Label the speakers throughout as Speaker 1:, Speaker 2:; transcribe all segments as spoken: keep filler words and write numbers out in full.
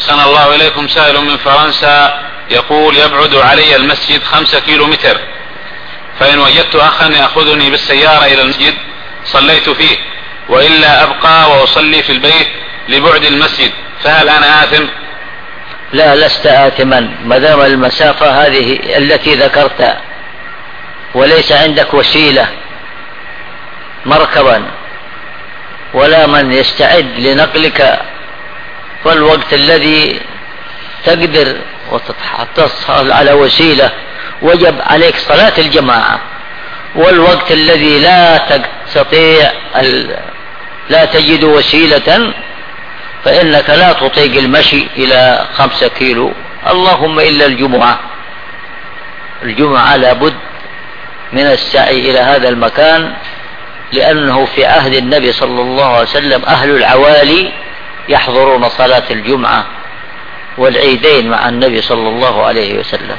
Speaker 1: أحسن الله إليكم. سائل من فرنسا يقول: يبعد علي المسجد خمسة كيلو متر، فإن وجدت أخا يأخذني بالسيارة إلى المسجد صليت فيه، وإلا أبقى وأصلي في البيت لبعد المسجد، فهل أنا آثم؟
Speaker 2: لا، لست آثما ما دام المسافة هذه التي ذكرت، وليس عندك وسيلة مركبا ولا من يستعد لنقلك، فالوقت الذي تقدر وتحصل على وسيلة وجب عليك صلاة الجماعة، والوقت الذي لا تستطيع لا تجد وسيلة فإنك لا تطيق المشي إلى خمسة كيلو، اللهم إلا الجمعة. الجمعة لابد من السعي إلى هذا المكان، لأنه في عهد النبي صلى الله عليه وسلم أهل العوالي يحضرون صلاة الجمعة والعيدين مع النبي صلى الله عليه وسلم.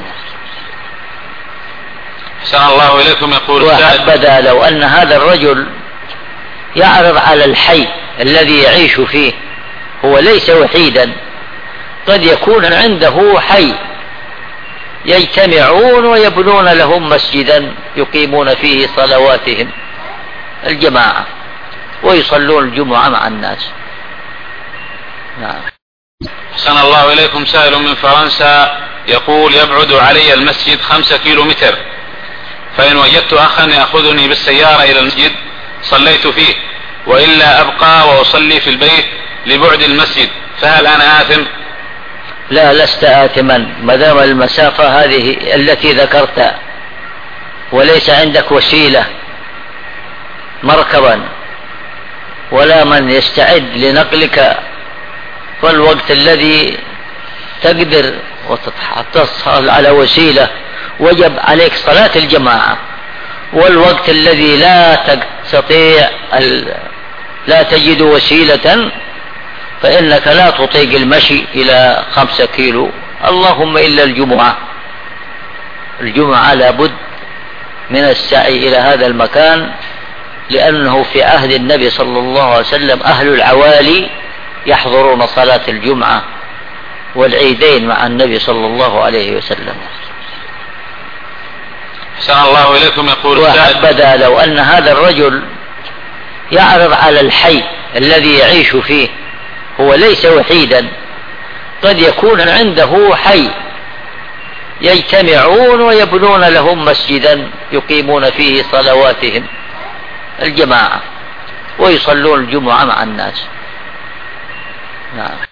Speaker 1: أحسن الله إليكم. يقول:
Speaker 2: وحبذا لو أن هذا الرجل يعرض على الحي الذي يعيش فيه، هو ليس وحيدا، قد يكون عنده حي يجتمعون ويبنون لهم مسجدا يقيمون فيه صلواتهم الجماعة ويصلون الجمعة مع الناس. نعم.
Speaker 1: أحسن الله إليكم. سائل من فرنسا يقول: يبعد علي المسجد خمسة كيلو متر، فإن وجدت أخا يأخذني بالسيارة إلى المسجد صليت فيه، وإلا أبقى وأصلي في البيت لبعد المسجد، فهل أنا آثم؟
Speaker 2: لا، لست آثما ما دام المسافة هذه التي ذكرت، وليس عندك وسيلة مركبا ولا من يستعد لنقلك، فالوقت الذي تقدر وتحصل على وسيلة وجب عليك صلاة الجماعة، والوقت الذي لا تستطيع لا تجد وسيلة فإنك لا تطيق المشي إلى خمسة كيلو، اللهم إلا الجمعة. الجمعة لابد من السعي إلى هذا المكان، لأنه في عهد النبي صلى الله عليه وسلم أهل العوالي يحضرون صلاة الجمعة والعيدين مع النبي صلى الله عليه وسلم.
Speaker 1: أحسن الله إليكم. يقول:
Speaker 2: وحبذا لو أن هذا الرجل يعرض على الحي الذي يعيش فيه، هو ليس وحيدا، قد يكون عنده حي يجتمعون ويبنون لهم مسجدا يقيمون فيه صلواتهم الجماعة ويصلون الجمعة مع الناس. نعم.